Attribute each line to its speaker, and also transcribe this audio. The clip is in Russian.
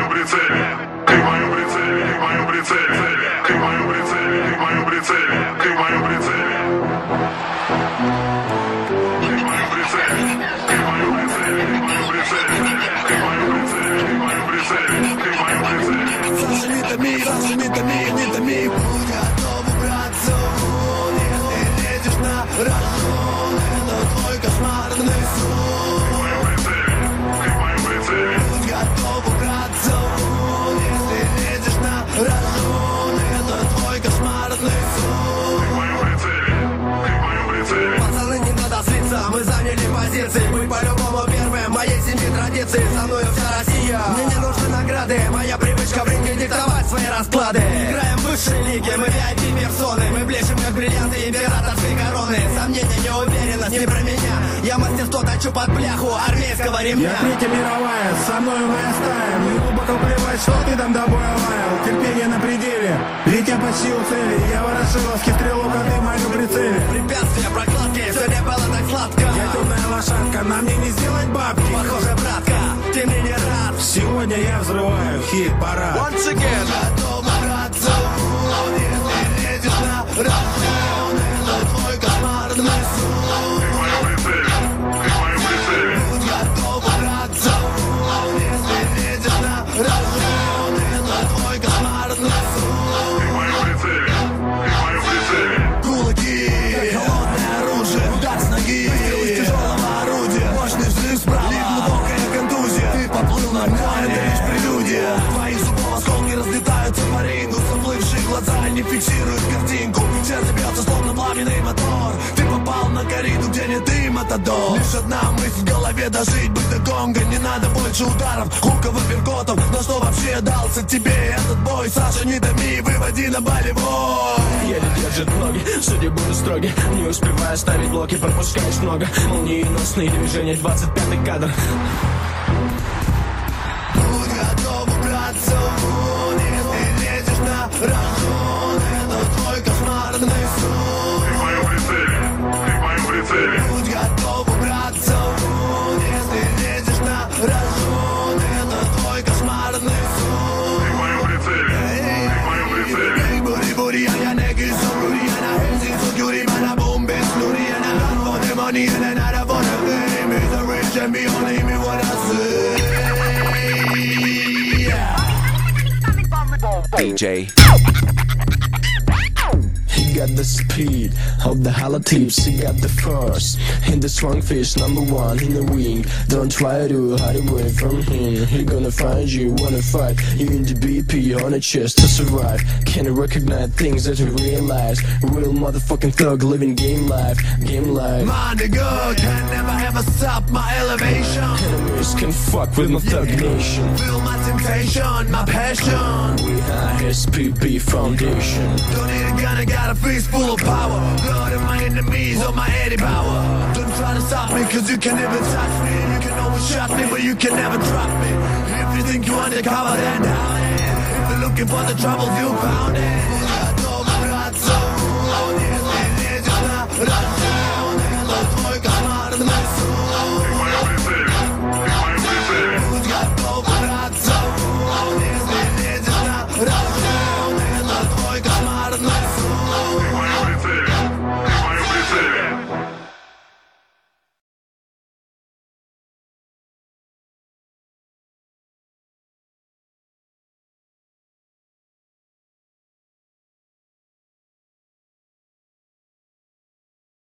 Speaker 1: прицеле, ты в моем прицеле, ты в моем прицеле, ты в моем прицеле, ты в моем прицеле, ты в моем прицеле. Ты в моем прицеле, ты в моем прицеле, ты в моем прицеле, ты в моем прицеле, ты в моем прицеле, ты в моем прицеле.
Speaker 2: Саша, не томи, будь готов убраться вон, если лезешь на рожон, это твой кошмарный сон.
Speaker 1: Ты в моем прицеле, ты в моем прицеле.
Speaker 2: Будь готов убраться вон, если лезешь на рожон, это твой кошмарный сон.
Speaker 1: Ты в моем прицеле, ты в моем прицеле.
Speaker 2: Пацаны, не надо злиться, мы заняли позиции, мы по-любому первые, моей семьи традиции, со мною вся Россия. Мне не нужны награды, моя привычка в ринге диктовать свои расклады. Играем в высшей лиге, мы VIP-персоны, мы блещем как бриллианты императорской короны. Сомнения, неуверенность, не про меня, я мастерство точу под бляху армейского ремня.
Speaker 3: Я Третья мировая, со мною моя стая. Мне глубоко плевать, что ты там добоя лаял. Терпение на пределе, ведь я почти у цели. Я ворошиловский стрелок, а ты в моем прицеле.
Speaker 2: Препятствия, прокладки, все не было так сладко.
Speaker 3: Я темная лошадка, на мне не сделать бабки.
Speaker 2: Похоже, братка, ты мне не рад.
Speaker 3: Сегодня я взрываю хит-парад.
Speaker 2: Once again. Готов убраться вон, если лезешь на рожон, это твой кошмарный сон.
Speaker 1: Ты в моем прицеле, ты в моем прицеле.
Speaker 2: Будь готов убраться вон, если лезешь на рожон, это твой кошмарный сон.
Speaker 1: Ты в моем прицеле, ты в моем прицеле.
Speaker 2: Кулаки, холодное оружие, удар с ноги, выстрел из тяжелого орудия, мощный взрыв справа, и глубокая контузия. Ты поплыл на дно, это лишь прелюдия. Твои зубов осколки разлетаются по рингу, заплывшие глаза не фиксируют картинку. Сердце бьется словно пламенный мотор. Ты попал на кориду, где не ты, матадор. Лишь одна мысль в голове, дожить, быть до гонга. Не надо больше ударов, хуков и перкотов. На что вообще дался тебе этот бой? Саша, не томи, выводи на болевой.
Speaker 4: Еле держит ноги, судьи будут строги. Не успевая ставить блоки, пропускаешь много. Молниеносные движения, 25-й кадр.
Speaker 2: Будь готов убраться вон, если лезешь на рожон, это твой кошмарный сон.
Speaker 1: Ты в моем прицеле, ты в моем прицеле.
Speaker 2: Будь готов убраться вон, если лезешь на рожон, это твой кошмарный сон.
Speaker 1: Ты в моем прицеле, ты в моем прицеле.
Speaker 2: Бури-бури, я не кисури, я на хензи, сукюри, мана бомбе, снури, я на run for the money, and then I don't wanna game. He's a rich and beyond, hear me what I say.
Speaker 4: DJ. He got the speed of the hollow tips, he got the force. In the strong fish, number one in the ring. Don't try to hide away from him. He gonna find you, wanna fight. You in the BP on a chest to survive. Can you recognize things that you realize? Real motherfucking thug living game life, game life.
Speaker 2: My nigga can never ever stop my elevation.
Speaker 4: Enemies can fuck with my thug nation.
Speaker 2: Feel my temptation, my passion.
Speaker 4: We are SPP Foundation.
Speaker 2: Don't need a gun, I got a fist full of power. Blood of my enemies on my Eddie Power. Don't try to stop me, cause you can never touch me. You can always shot me, but you can never drop me. If you think you're undercover, then down it. If you're looking for the troubles, you found it.